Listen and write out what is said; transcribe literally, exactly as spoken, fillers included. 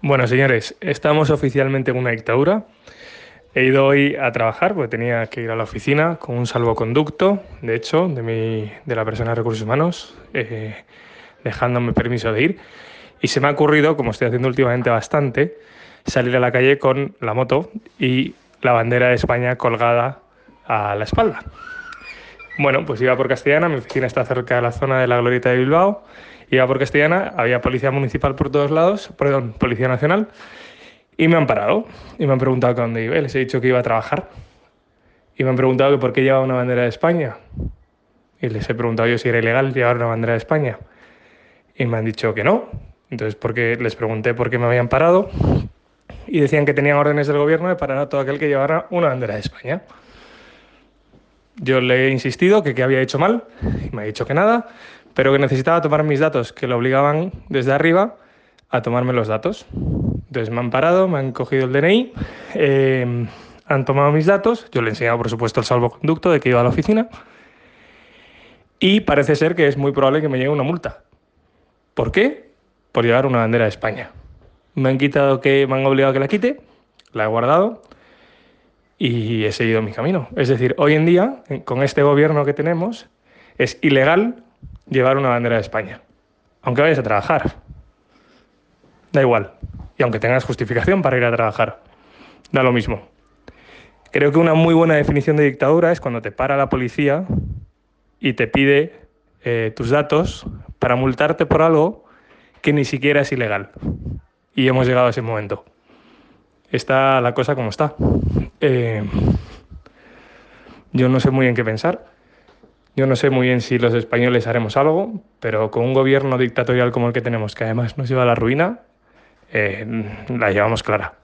Bueno, señores, estamos oficialmente en una dictadura. He ido hoy a trabajar porque tenía que ir a la oficina con un salvoconducto, de hecho, de, mi, de la persona de recursos humanos, eh, dejándome permiso de ir. Y se me ha ocurrido, como estoy haciendo últimamente bastante, salir a la calle con la moto y la bandera de España colgada a la espalda. Bueno, pues iba por Castellana, mi oficina está cerca de la zona de la Glorieta de Bilbao. Iba por Castellana, había policía municipal por todos lados, perdón, policía nacional, y me han parado y me han preguntado que dónde iba. Les he dicho que iba a trabajar y me han preguntado que por qué llevaba una bandera de España. Y les he preguntado yo si era ilegal llevar una bandera de España. Y me han dicho que no. Entonces, porque les pregunté por qué me habían parado y decían que tenían órdenes del gobierno de parar a todo aquel que llevara una bandera de España. Yo le he insistido que qué había hecho mal y me ha dicho que nada, pero que necesitaba tomar mis datos, que lo obligaban desde arriba a tomarme los datos. Entonces me han parado, me han cogido el D N I, eh, han tomado mis datos, yo le he enseñado por supuesto el salvoconducto de que iba a la oficina y parece ser que es muy probable que me llegue una multa. ¿Por qué? Por llevar una bandera de España. Me han quitado que me han obligado a que la quite, la he guardado y he seguido mi camino. Es decir, hoy en día, con este gobierno que tenemos, es ilegal llevar una bandera de España, aunque vayas a trabajar. Da igual. Y aunque tengas justificación para ir a trabajar, da lo mismo. Creo que una muy buena definición de dictadura es cuando te para la policía y te pide eh, tus datos para multarte por algo que ni siquiera es ilegal. Y hemos llegado a ese momento. Está la cosa como está. Eh, yo no sé muy bien qué pensar. Yo no sé muy bien si los españoles haremos algo, pero con un gobierno dictatorial como el que tenemos, que además nos lleva a la ruina, eh, la llevamos clara.